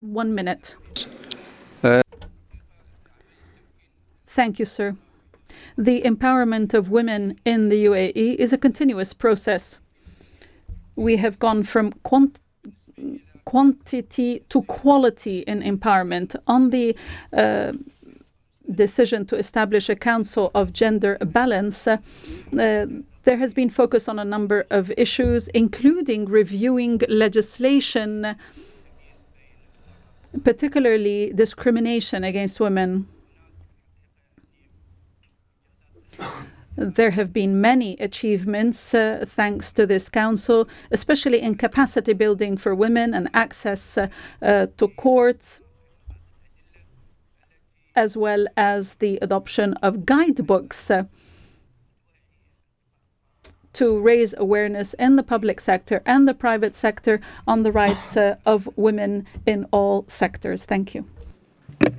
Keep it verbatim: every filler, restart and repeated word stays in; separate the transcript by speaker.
Speaker 1: One minute.
Speaker 2: Uh,
Speaker 1: Thank you, sir. The empowerment of women in the U A E is a continuous process. We have gone from quant- quantity to quality in empowerment. On the uh, decision to establish a council of gender balance, uh, there has been focus on a number of issues, including reviewing legislation, particularly discrimination against women. There have been many achievements uh, thanks to this council, especially in capacity building for women and access uh, uh, to courts, as well as the adoption of guidebooks uh, to raise awareness in the public sector and the private sector on the rights uh, of women in all sectors. Thank you.